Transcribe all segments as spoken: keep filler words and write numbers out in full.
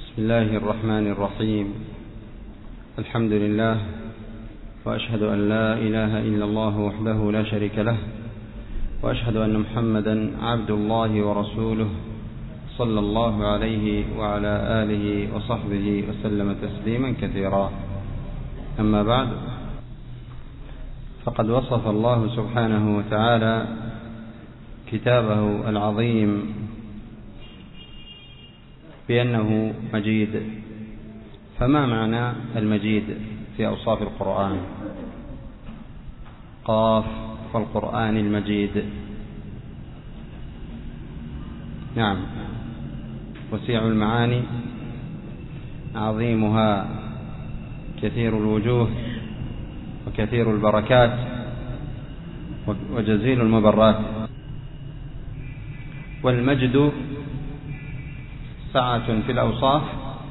بسم الله الرحمن الرحيم. الحمد لله، وأشهد أن لا إله إلا الله وحده لا شريك له، وأشهد أن محمدا عبد الله ورسوله صلى الله عليه وعلى آله وصحبه وسلم تسليما كثيرا. أما بعد، فقد وصف الله سبحانه وتعالى كتابه العظيم بأنه مجيد. فما معنى المجيد في أوصاف القرآن؟ قاف والقرآن المجيد. نعم، وسيع المعاني، عظيمها، كثير الوجوه، وكثير البركات، وجزيل المبرات. والمجد سعة في الأوصاف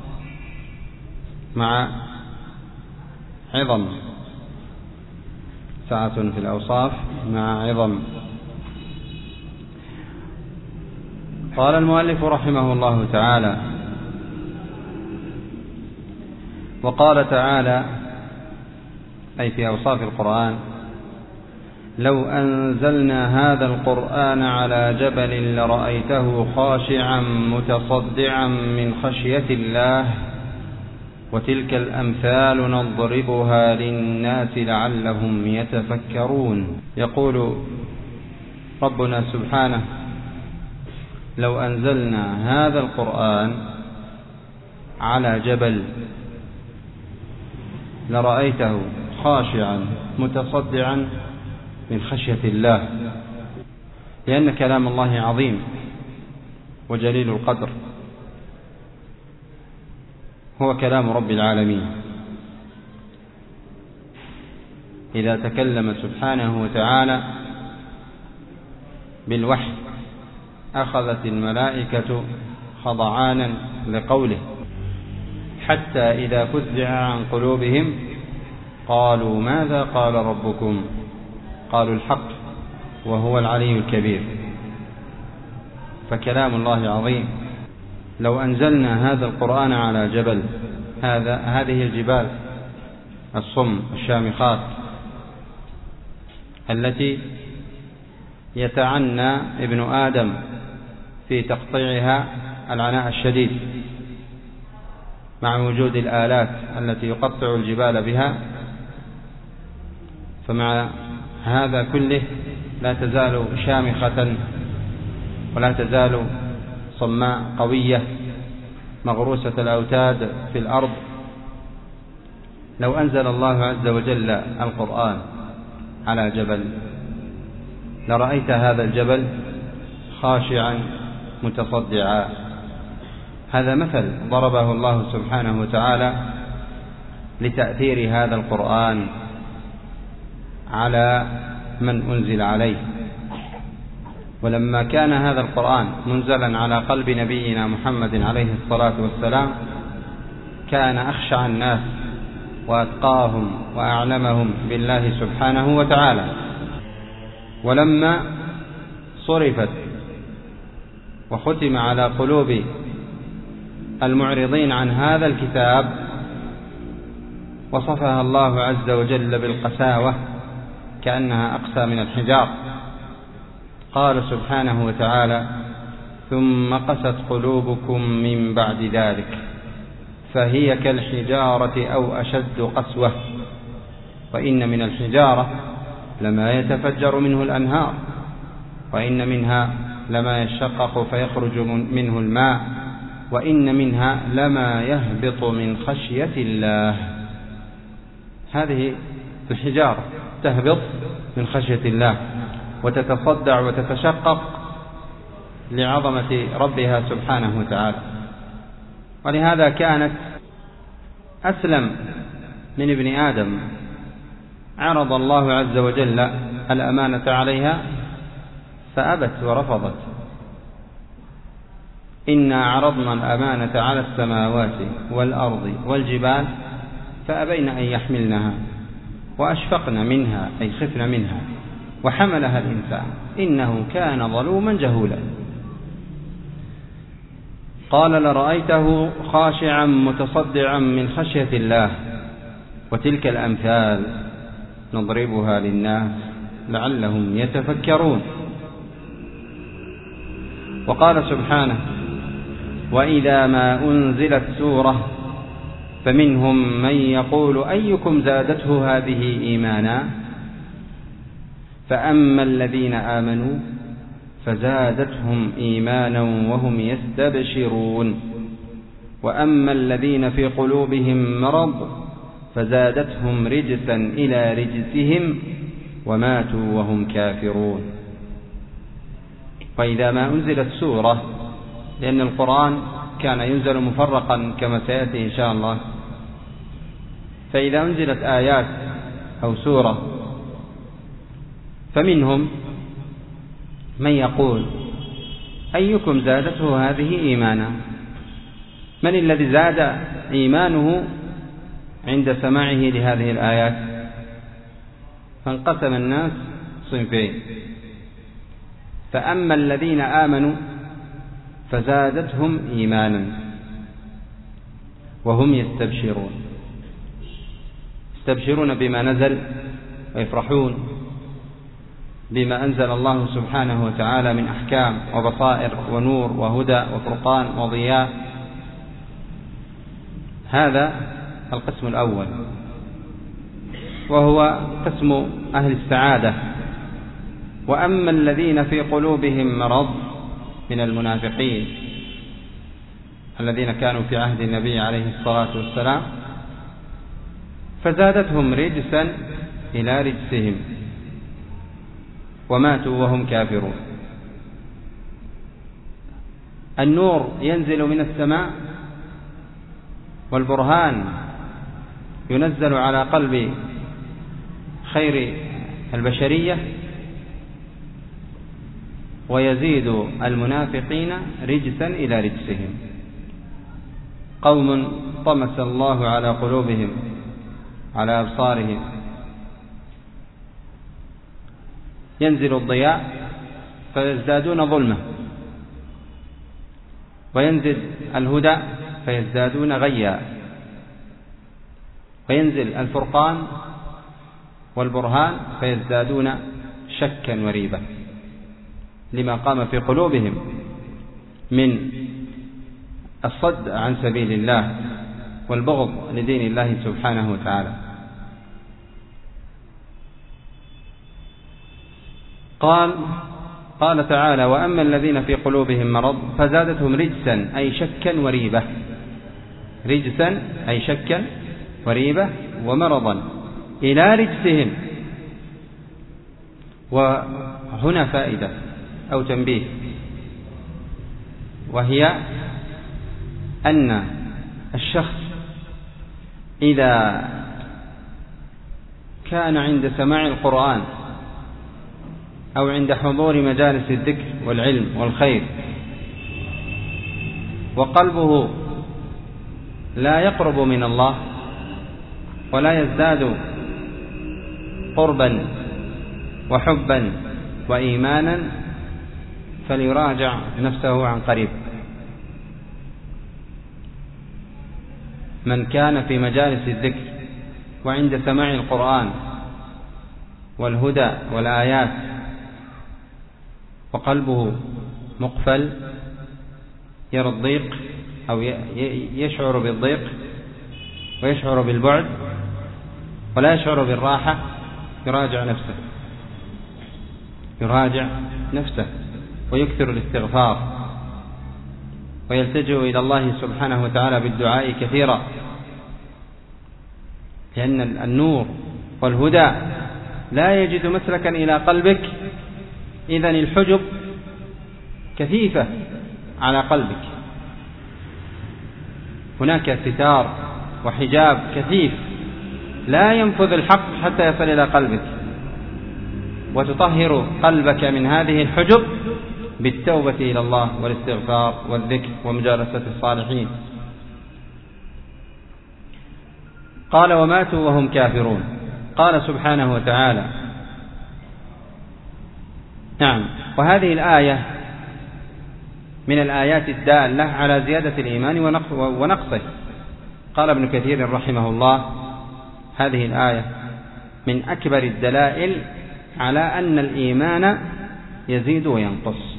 مع عظم، سعة في الأوصاف مع عظم. قال المؤلف رحمه الله تعالى: وقال تعالى، أي في أوصاف القرآن: لو أنزلنا هذا القرآن على جبل لرأيته خاشعا متصدعا من خشية الله وتلك الأمثال نضربها للناس لعلهم يتفكرون. يقول ربنا سبحانه: لو أنزلنا هذا القرآن على جبل لرأيته خاشعا متصدعا من خشية الله، لأن كلام الله عظيم وجليل القدر، هو كلام رب العالمين. إذا تكلم سبحانه وتعالى بالوحي أخذت الملائكة خضعانا لقوله، حتى إذا فزع عن قلوبهم قالوا ماذا قال ربكم؟ قالوا الحق وهو العلي الكبير. فكلام الله عظيم. لو أنزلنا هذا القرآن على جبل، هذا هذه الجبال الصم الشامخات التي يتعنى ابن آدم في تقطيعها العناء الشديد مع وجود الآلات التي يقطع الجبال بها، فمع هذا كله لا تزال شامخة ولا تزال صماء قوية مغروسة الأوتاد في الأرض. لو أنزل الله عز وجل القرآن على جبل لرأيت هذا الجبل خاشعا متصدعا. هذا مثل ضربه الله سبحانه وتعالى لتأثير هذا القرآن على من أنزل عليه. ولما كان هذا القرآن منزلا على قلب نبينا محمد عليه الصلاة والسلام، كان أخشع الناس وأتقاهم وأعلمهم بالله سبحانه وتعالى. ولما صرفت وختم على قلوب المعرضين عن هذا الكتاب، وصفها الله عز وجل بالقساوة كأنها أقسى من الحجار. قال سبحانه وتعالى: ثم قست قلوبكم من بعد ذلك فهي كالحجارة أو أشد قسوة وإن من الحجارة لما يتفجر منه الأنهار وإن منها لما يشقق فيخرج من الماء وإن منها لما يهبط من خشية الله. هذه الحجارة تهبط من خشية الله وتتصدع وتتشقق لعظمة ربها سبحانه وتعالى. ولهذا كانت أسلم من ابن آدم عرض الله عز وجل الأمانة عليها فأبت ورفضت. إنا عرضنا الأمانة على السماوات والأرض والجبال فأبين أن يحملنها وأشفقن منها، أي خفن منها، وحملها الإنسان إنه كان ظلوما جهولا. قال لرأيته خاشعا متصدعا من خشية الله. وتلك الأمثال نضربها للناس لعلهم يتفكرون. وقال سبحانه: وإذا ما أنزلت سورة فمنهم من يقول أيكم زادته هذه إيمانا فأما الذين آمنوا فزادتهم إيمانا وهم يستبشرون وأما الذين في قلوبهم مرض فزادتهم رجسا إلى رجسهم وماتوا وهم كافرون. وإذا ما أنزلت سورة، لأن القرآن كان ينزل مفرقا كما سيأتي إن شاء الله، فإذا أنزلت آيات أو سورة فمنهم من يقول أيكم زادته هذه إيمانا. من الذي زاد إيمانه عند سماعه لهذه الآيات؟ فانقسم الناس صنفين: فأما الذين آمنوا فزادتهم إيمانا وهم يستبشرون، يستبشرون بما نزل ويفرحون بما أنزل الله سبحانه وتعالى من أحكام وبصائر ونور وهدى وفرقان وضياء. هذا القسم الأول، وهو قسم أهل السعادة. وأما الذين في قلوبهم مرض من المنافقين الذين كانوا في عهد النبي عليه الصلاة والسلام فزادتهم رجسا إلى رجسهم وماتوا وهم كافرون. النور ينزل من السماء والبرهان ينزل على قلب خير البشرية، ويزيد المنافقين رجسا إلى رجسهم. قوم طمس الله على قلوبهم على أبصارهم، ينزل الضياء فيزدادون ظلمة، وينزل الهدى فيزدادون غيا، وينزل الفرقان والبرهان فيزدادون شكا وريبة لما قام في قلوبهم من الصد عن سبيل الله والبغض لدين الله سبحانه وتعالى. قال قال تعالى: وأما الذين في قلوبهم مرض فزادتهم رجسا أي شكا وريبة، رجسا أي شكا وريبة ومرضا إلى رجسهم. وهنا فائدة أو تنبيه، وهي أن الشخص إذا كان عند سماع القرآن أو عند حضور مجالس الذكر والعلم والخير وقلبه لا يقرب من الله ولا يزداد قربا وحبا وإيمانا فليراجع نفسه عن قريب. من كان في مجالس الذكر وعند سماع القرآن والهدى والآيات وقلبه مقفل يرى الضيق أو يشعر بالضيق ويشعر بالبعد ولا يشعر بالراحة، يراجع نفسه يراجع نفسه ويكثر الاستغفار ويلتجئ إلى الله سبحانه وتعالى بالدعاء كثيرا، لأن النور والهدى لا يجد مسلكا إلى قلبك، إذن الحجب كثيفة على قلبك، هناك ستار وحجاب كثيف لا ينفذ الحق حتى يصل إلى قلبك، وتطهر قلبك من هذه الحجب بالتوبة إلى الله والاستغفار والذكر ومجالسة الصالحين. قال: وماتوا وهم كافرون. قال سبحانه وتعالى: نعم، وهذه الآية من الآيات الدالة على زيادة الإيمان ونقصه. قال ابن كثير رحمه الله: هذه الآية من أكبر الدلائل على أن الإيمان يزيد وينقص،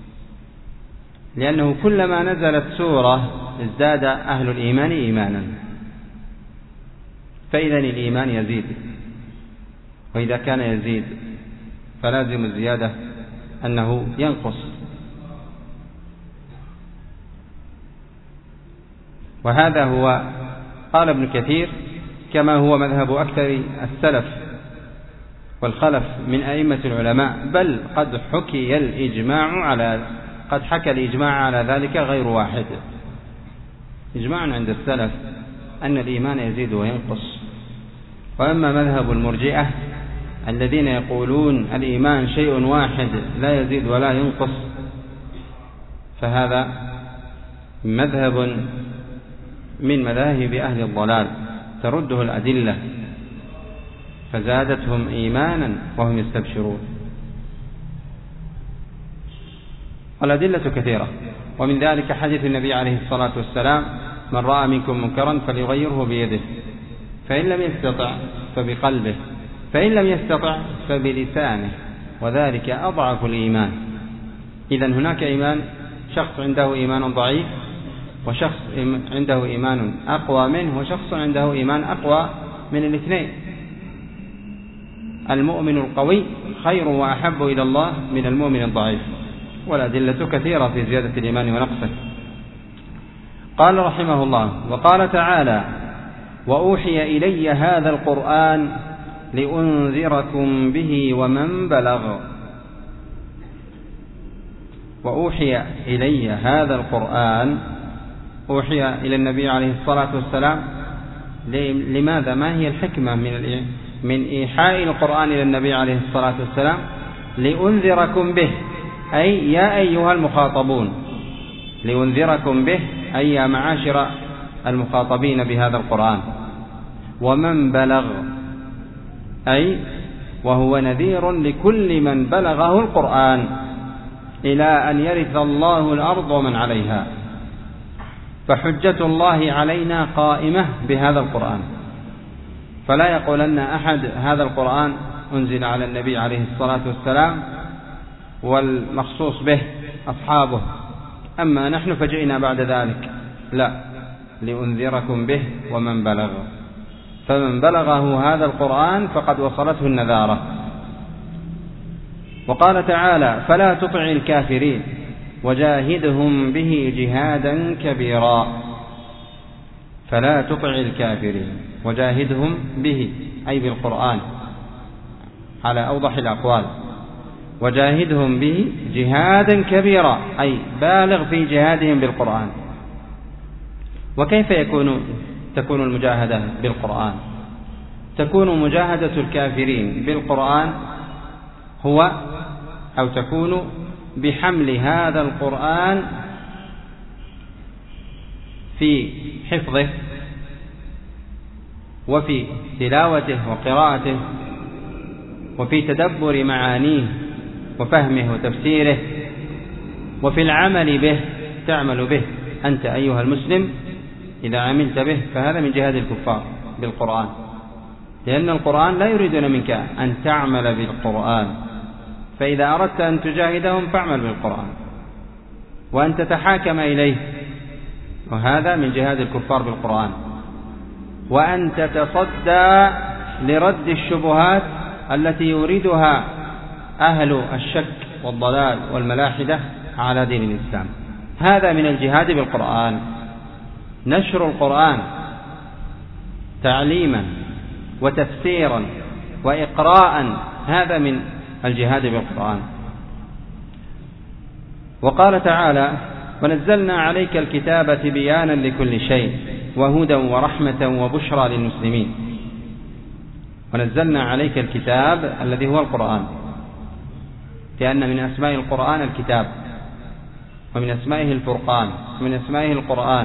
لأنه كلما نزلت سورة ازداد أهل الإيمان إيمانا، فإذا الإيمان يزيد، وإذا كان يزيد فلازم الزيادة أنه ينقص. وهذا هو قال ابن كثير كما هو مذهب أكثر السلف والخلف من أئمة العلماء، بل قد حكي الإجماع على قد حكى الإجماع على ذلك غير واحد، إجماع عند السلف أن الإيمان يزيد وينقص. وأما مذهب المرجئة الذين يقولون الإيمان شيء واحد لا يزيد ولا ينقص، فهذا مذهب من مذاهب أهل الضلال ترده الأدلة، فزادتهم إيمانا وهم يستبشرون. والأدلة كثيرة، ومن ذلك حديث النبي عليه الصلاة والسلام: من رأى منكم منكرا فليغيره بيده، فإن لم يستطع فبقلبه، فإن لم يستطع فبلسانه، وذلك أضعف الإيمان. إذن هناك إيمان، شخص عنده إيمان ضعيف، وشخص عنده إيمان أقوى منه، وشخص عنده إيمان أقوى من الاثنين. المؤمن القوي خير وأحب إلى الله من المؤمن الضعيف، والأدلة كثيرة في زيادة الإيمان ونقصه. قال رحمه الله: وقال تعالى: وأوحي إلي هذا القرآن لأنذركم به ومن بلغ. وأوحي إلي هذا القرآن، أوحي إلى النبي عليه الصلاة والسلام. لماذا؟ ما هي الحكمة من من إيحاء القرآن إلى النبي عليه الصلاة والسلام؟ لأنذركم به، أي يا أيها المخاطبون، لأنذركم به أي يا معاشر المخاطبين بهذا القرآن. ومن بلغ، أي وهو نذير لكل من بلغه القرآن إلى أن يرث الله الأرض ومن عليها. فحجة الله علينا قائمة بهذا القرآن، فلا يقولن أحد هذا القرآن أنزل على النبي عليه الصلاة والسلام والمخصوص به أصحابه، أما نحن فجئنا بعد ذلك. لا، لأنذركم به ومن بلغ، فمن بلغه هذا القرآن فقد وصلته النذارة. وقال تعالى: فلا تطع الكافرين وجاهدهم به جهادا كبيرا. فلا تطع الكافرين وجاهدهم به، أي بالقرآن على أوضح الأقوال، وجاهدهم به جهادا كبيرا، أي بالغ في جهادهم بالقرآن. وكيف يكون تكون المجاهدة بالقرآن؟ تكون مجاهدة الكافرين بالقرآن هو أو تكون بحمل هذا القرآن في حفظه وفي تلاوته وقراءته وفي تدبر معانيه وفهمه وتفسيره وفي العمل به. تعمل به أنت أيها المسلم، إذا عملت به فهذا من جهاد الكفار بالقرآن، لأن القرآن لا يريدون منك أن تعمل بالقرآن، فإذا أردت أن تجاهدهم فاعمل بالقرآن وأن تتحاكم إليه، وهذا من جهاد الكفار بالقرآن. وأن تتصدى لرد الشبهات التي يريدها أهل الشك والضلال والملاحدة على دين الإسلام، هذا من الجهاد بالقرآن. نشر القرآن تعليما وتفسيرا وإقراء، هذا من الجهاد بالقرآن. وقال تعالى: ونزلنا عليك الكتاب تبيانا لكل شيء وهدى ورحمة وبشرى للمسلمين. ونزلنا عليك الكتاب الذي هو القرآن، لأن من أسماء القرآن الكتاب، ومن أسمائه الفرقان، ومن أسمائه القرآن،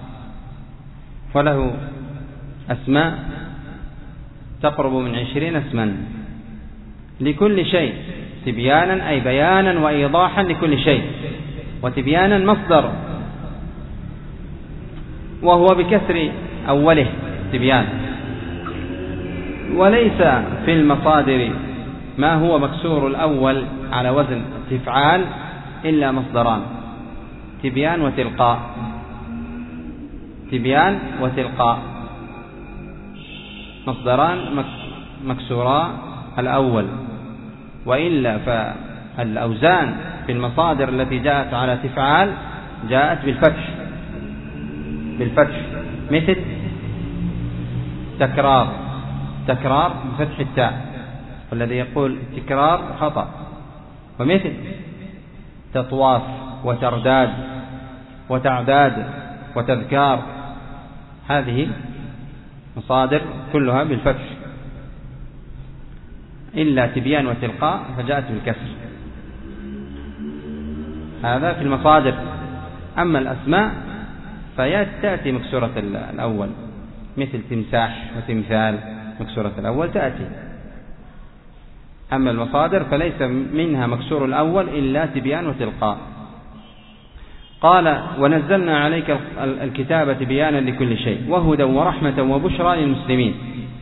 وله أسماء تقرب من عشرين اسما لكل شيء، تبيانا أي بيانا وإيضاحا لكل شيء. وتبيانا مصدر، وهو بكسر أوله تبيان. وليس في المصادر ما هو مكسور الأول على وزن تفعال إلا مصدران، تبيان وتلقاء، تبيان وتلقاء، مصدران مكسورا الأول. وإلا فالأوزان في المصادر التي جاءت على تفعال جاءت بالفتح، بالفتح، مثل تكرار، تكرار بفتح التاء، والذي يقول تكرار خطأ. ومثل تطواف وترداد وتعداد وتذكار، هذه مصادر كلها بالفتح، إلا تبيان وتلقاء فجاءت بالكسر. هذا في المصادر. أما الأسماء فتأتي مكسورة الأول، مثل تمساح وتمثال، مكسورة الأول تأتي. أما المصادر فليس منها مكسور الأول إلا تبيان وتلقاء. قال: ونزلنا عليك الكتاب تبيانا لكل شيء وهدى ورحمة وبشرى للمسلمين.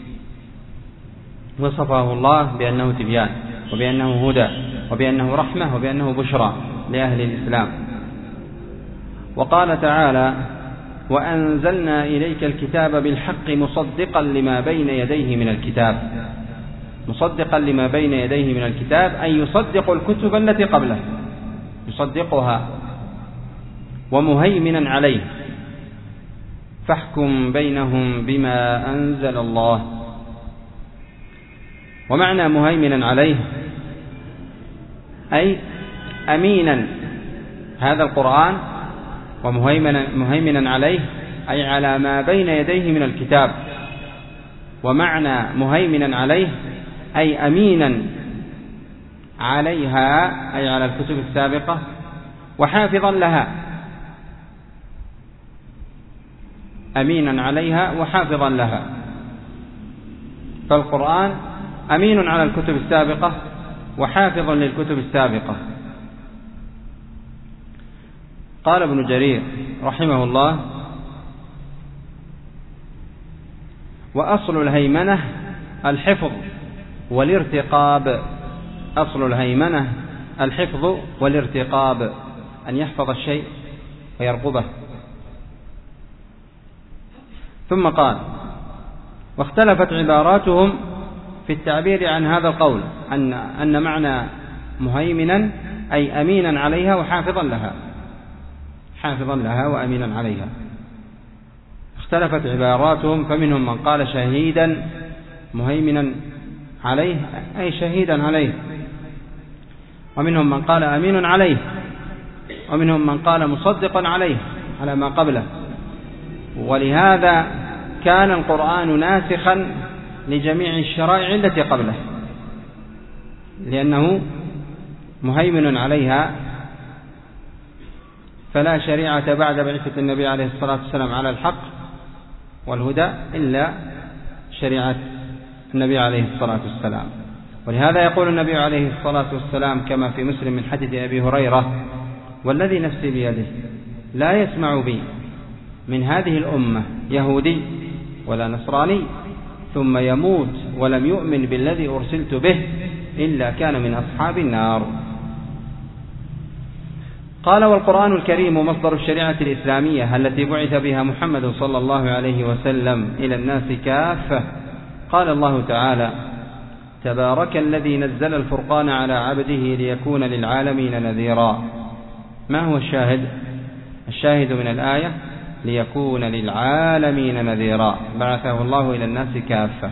وصفه الله بأنه تبيان، وبأنه هدى، وبأنه رحمة، وبأنه بشرى لأهل الإسلام. وقال تعالى: وأنزلنا إليك الكتاب بالحق مصدقا لما بين يديه من الكتاب. مصدقا لما بين يديه من الكتاب أي يصدق الكتب التي قبله، يصدقها، ومهيمنا عليه، فاحكم بينهم بما أنزل الله. ومعنى مهيمنا عليه أي أمينا، هذا القرآن ومهيمنا مهيمنا عليه أي على ما بين يديه من الكتاب. ومعنى مهيمنا عليه أي أمينا عليها، أي على الكتب السابقة، وحافظا لها، أمينا عليها وحافظا لها. فالقرآن أمين على الكتب السابقة وحافظ للكتب السابقة. قال ابن جرير رحمه الله: وأصل الهيمنة الحفظ والارتقاب. أصل الهيمنة الحفظ والارتقاب، أن يحفظ الشيء ويرقبه. ثم قال: واختلفت عباراتهم في التعبير عن هذا القول، أن, أن معنى مهيمنا أي أمينا عليها وحافظا لها، حافظا لها وأمينا عليها. اختلفت عباراتهم، فمنهم من قال شهيدا مهيمنا عليه أي شهيدا عليه، ومنهم من قال أمين عليه، ومنهم من قال مصدقا عليه على ما قبله. ولهذا كان القرآن ناسخا لجميع الشرائع التي قبله، لأنه مهيمن عليها، فلا شريعة بعد بعثة النبي عليه الصلاة والسلام على الحق والهدى إلا شريعة النبي عليه الصلاة والسلام. ولهذا يقول النبي عليه الصلاة والسلام كما في مسلم من حديث أبي هريرة: والذي نفسي بيده لا يسمع بي من هذه الأمة يهودي ولا نصراني ثم يموت ولم يؤمن بالذي أرسلت به إلا كان من أصحاب النار. قال: والقرآن الكريم مصدر الشريعة الإسلامية التي بعث بها محمد صلى الله عليه وسلم إلى الناس كافة. قال الله تعالى: تبارك الذي نزل الفرقان على عبده ليكون للعالمين نذيرا. ما هو الشاهد؟ الشاهد من الآية ليكون للعالمين نذيرا، بعثه الله إلى الناس كافة،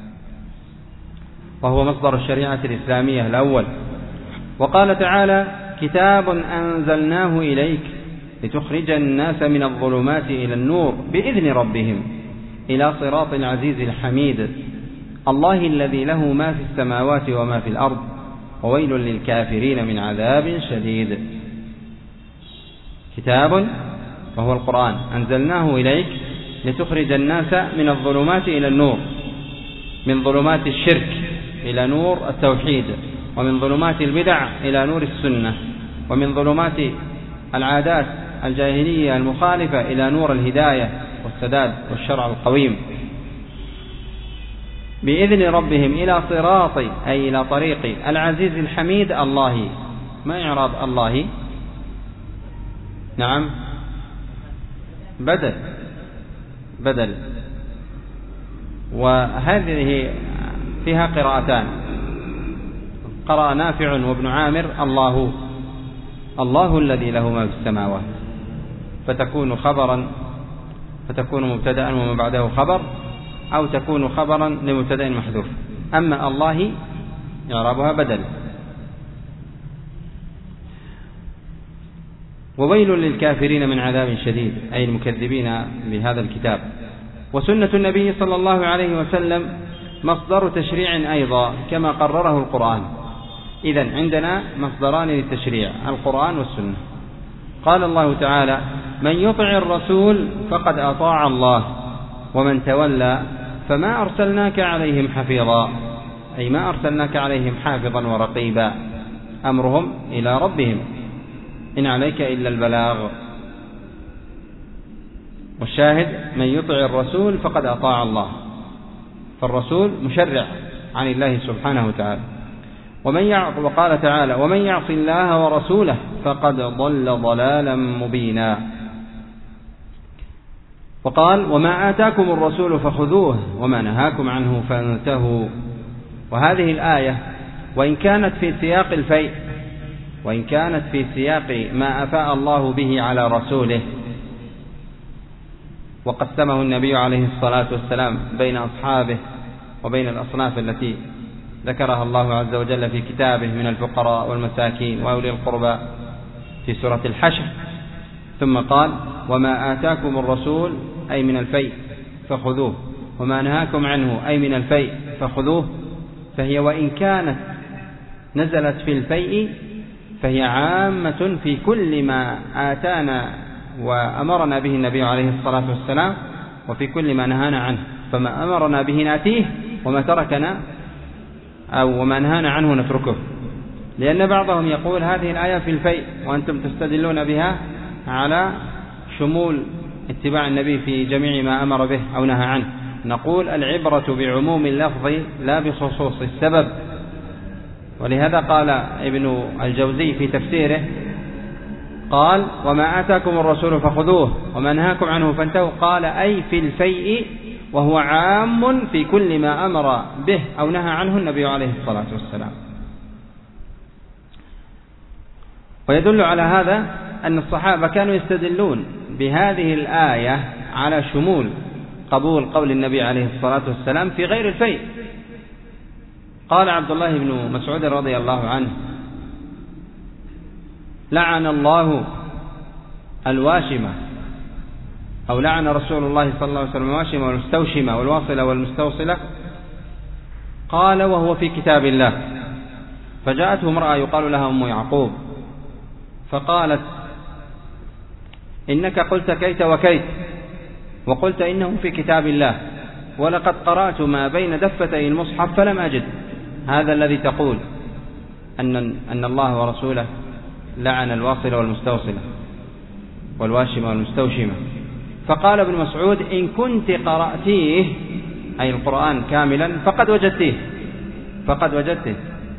وهو مصدر الشريعة الإسلامية الأول. وقال تعالى: كتاب أنزلناه إليك لتخرج الناس من الظلمات إلى النور بإذن ربهم إلى صراط العزيز الحميد الله الذي له ما في السماوات وما في الأرض وويل للكافرين من عذاب شديد. كتاب وهو القرآن أنزلناه إليك لتخرج الناس من الظلمات إلى النور، من ظلمات الشرك إلى نور التوحيد، ومن ظلمات البدع إلى نور السنة، ومن ظلمات العادات الجاهلية المخالفة إلى نور الهداية والسداد والشرع القويم بإذن ربهم إلى صراط أي إلى طريق العزيز الحميد الله. ما إعراب الله؟ نعم بدل بدل وهذه فيها قراءتان، قرأ نافع وابن عامر الله الله الذي له ما في السماوات، فتكون خبرا فتكون مبتدأ وما بعده خبر، أو تكون خبرا لمبتدأ محذوف. أما الله إعرابها بدل. وويل للكافرين من عذاب شديد أي المكذبين بهذا الكتاب. وسنة النبي صلى الله عليه وسلم مصدر تشريع أيضا كما قرره القرآن. إذن عندنا مصدران للتشريع القرآن والسنة. قال الله تعالى: من يطع الرسول فقد أطاع الله ومن تولى فما أرسلناك عليهم حفيظا، أي ما أرسلناك عليهم حافظا ورقيبا، أمرهم إلى ربهم إن عليك إلا البلاغ. والشاهد من يطع الرسول فقد أطاع الله، فالرسول مشرع عن الله سبحانه وتعالى. ومن يعص وقال تعالى: ومن يعص الله ورسوله فقد ضل ضلالا مبينا. وقال: وما آتاكم الرسول فخذوه وما نهاكم عنه فانتهوا. وهذه الآية وإن كانت في سياق الفيء، وإن كانت في سياق ما أفاء الله به على رسوله وقسمه النبي عليه الصلاة والسلام بين أصحابه وبين الأصناف التي ذكرها الله عز وجل في كتابه من الفقراء والمساكين وأولي القربى في سورة الحشر، ثم قال: وما آتاكم الرسول أي من الفيء فخذوه وما نهاكم عنه أي من الفيء فخذوه. فهي وإن كانت نزلت في الفيء فهي عامة في كل ما آتانا وأمرنا به النبي عليه الصلاة والسلام، وفي كل ما نهانا عنه. فما أمرنا به نأتيه وما تركنا أو وما نهانا عنه نتركه. لأن بعضهم يقول هذه الآية في الفيء وأنتم تستدلون بها على شمول اتباع النبي في جميع ما أمر به أو نهى عنه. نقول العبرة بعموم اللفظ لا بخصوص السبب. ولهذا قال ابن الجوزي في تفسيره قال: وما آتاكم الرسول فخذوه وما نهاكم عنه فانتهوا. قال: أي في الفيء، وهو عام في كل ما أمر به أو نهى عنه النبي عليه الصلاة والسلام. ويدل على هذا أن الصحابة كانوا يستدلون بهذه الآية على شمول قبول قول النبي عليه الصلاة والسلام في غير الفيء. قال عبد الله بن مسعود رضي الله عنه: لعن الله الواشمة، أو لعن رسول الله صلى الله عليه وسلم الواشمة والمستوشمة والواصلة والمستوصلة. قال: وهو في كتاب الله. فجاءته امرأة يقال لها أم يعقوب فقالت: إنك قلت كيت وكيت، وقلت إنه في كتاب الله، ولقد قرأت ما بين دفتي المصحف فلم أجد هذا الذي تقول أن, أن الله ورسوله لعن الواصلة والمستوصلة والواشمة والمستوشمة. فقال ابن مسعود: إن كنت قرأتيه أي القرآن كاملا فقد وجدتيه فقد وجدته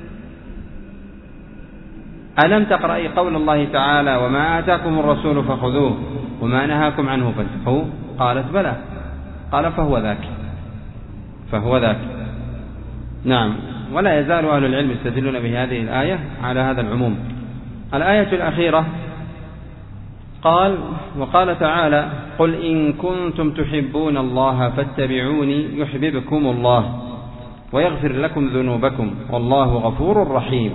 ألم تقرأي قول الله تعالى: وما آتاكم الرسول فخذوه وما نهاكم عنه فانتهوا؟ قالت: بلى. قال: فهو ذاك فهو ذاك نعم. ولا يزال أهل العلم يستدلون بهذه الآية على هذا العموم. الآية الأخيرة قال: وقال تعالى: قل إن كنتم تحبون الله فاتبعوني يحببكم الله ويغفر لكم ذنوبكم والله غفور رحيم.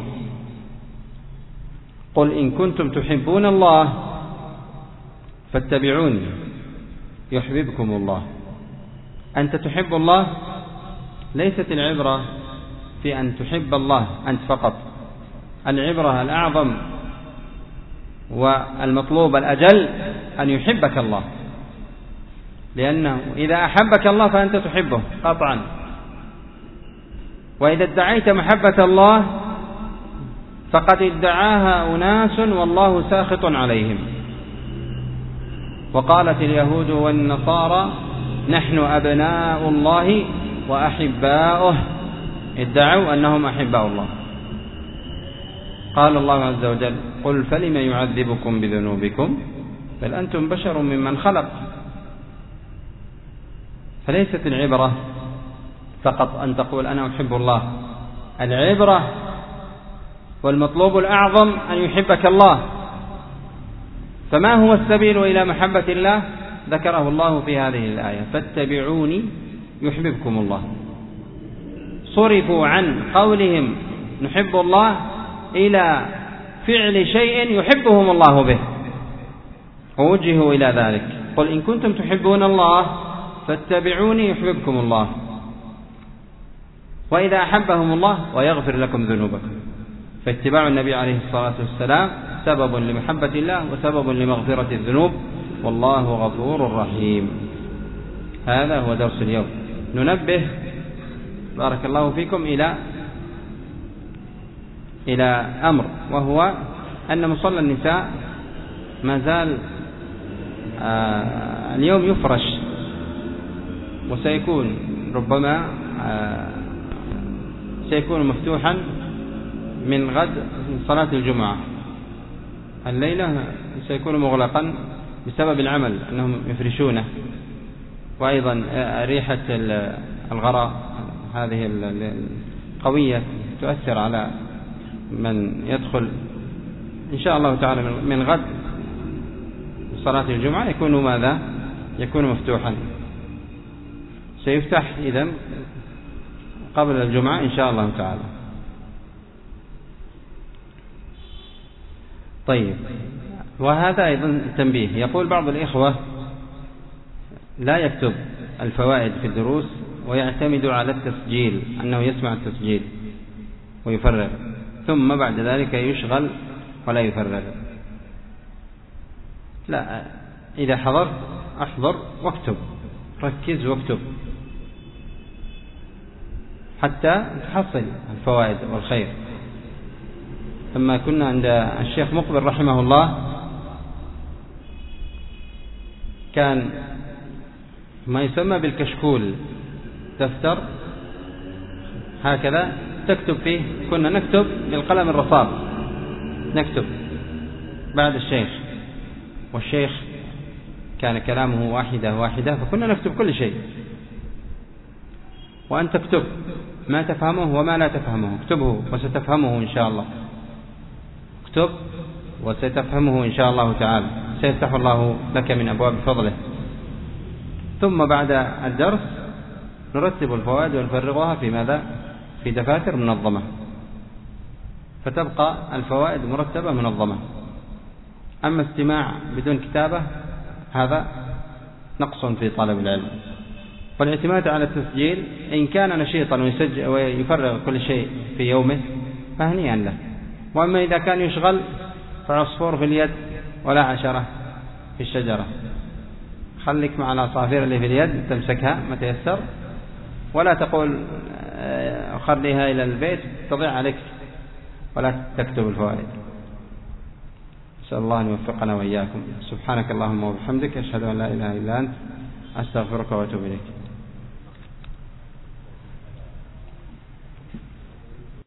قل إن كنتم تحبون الله فاتبعوني يحببكم الله. أنت تحب الله، ليست العبرة في أن تحب الله أنت فقط، العبرة الأعظم والمطلوب الأجل أن يحبك الله، لأنه إذا أحبك الله فأنت تحبه قطعا. وإذا ادعيت محبة الله فقد ادعاها أناس والله ساخط عليهم. وقالت اليهود والنصارى نحن أبناء الله وأحباؤه، ادعوا أنهم أحباء الله. قال الله عز وجل قل فلم يعذبكم بذنوبكم بل أنتم بشر ممن خلق. فليست العبرة فقط أن تقول أنا أحب الله، العبرة والمطلوب الأعظم أن يحبك الله. فما هو السبيل إلى محبة الله؟ ذكره الله في هذه الآية فاتبعوني يحببكم الله. صرفوا عن قولهم نحب الله إلى فعل شيء يحبهم الله به، ووجهوا إلى ذلك. قل إن كنتم تحبون الله فاتبعوني يحببكم الله. وإذا أحبهم الله ويغفر لكم ذنوبكم. فاتباع النبي عليه الصلاة والسلام سبب لمحبة الله وسبب لمغفرة الذنوب، والله غفور رحيم. هذا هو درس اليوم. ننبه بارك الله فيكم إلى إلى أمر، وهو أن مصلى النساء ما زال آه اليوم يفرش، وسيكون ربما آه سيكون مفتوحا من غد من صلاة الجمعة. الليلة سيكون مغلقا بسبب العمل أنهم يفرشونه، وأيضا ريحة الغراء هذه القوية تؤثر على من يدخل. إن شاء الله تعالى من غد صلاة الجمعة يكون ماذا؟ يكون مفتوحا، سيفتح إذن قبل الجمعة إن شاء الله تعالى. طيب، وهذا أيضا تنبيه. يقول بعض الإخوة لا يكتب الفوائد في الدروس ويعتمد على التسجيل، أنه يسمع التسجيل ويفرغ، ثم بعد ذلك يشغل ولا يفرغ. لا، إذا حضرت أحضر واكتب، ركز واكتب حتى تحصل الفوائد والخير. لما كنا عند الشيخ مقبل رحمه الله كان ما يسمى بالكشكول، دفتر هكذا تكتب فيه، كنا نكتب بالقلم الرصاص، نكتب بعد الشيخ، والشيخ كان كلامه واحدة واحدة، فكنا نكتب كل شيء. وأن تكتب ما تفهمه وما لا تفهمه، اكتبه وستفهمه إن شاء الله، اكتب وستفهمه إن شاء الله تعالى، سيفتح الله لك من أبواب فضله. ثم بعد الدرس نرتب الفوائد ونفرغها في ماذا؟ في دفاتر منظمة، فتبقى الفوائد مرتبة منظمة. أما استماع بدون كتابة هذا نقص في طلب العلم. والاعتماد على التسجيل إن كان نشيطا ويسجل ويفرغ كل شيء في يومه فهنيئا له. وأما إذا كان يشغل فعصفور في اليد ولا عشرة في الشجرة. خليك مع العصافير اللي في اليد تمسكها ما تيسر، ولا تقول خليها إلى البيت تضيع عليك ولا تكتب الفوائد. نسأل الله أن يوفقنا وإياكم. سبحانك اللهم وبحمدك، أشهد أن لا إله إلا أنت، أستغفرك وأتوب إليك.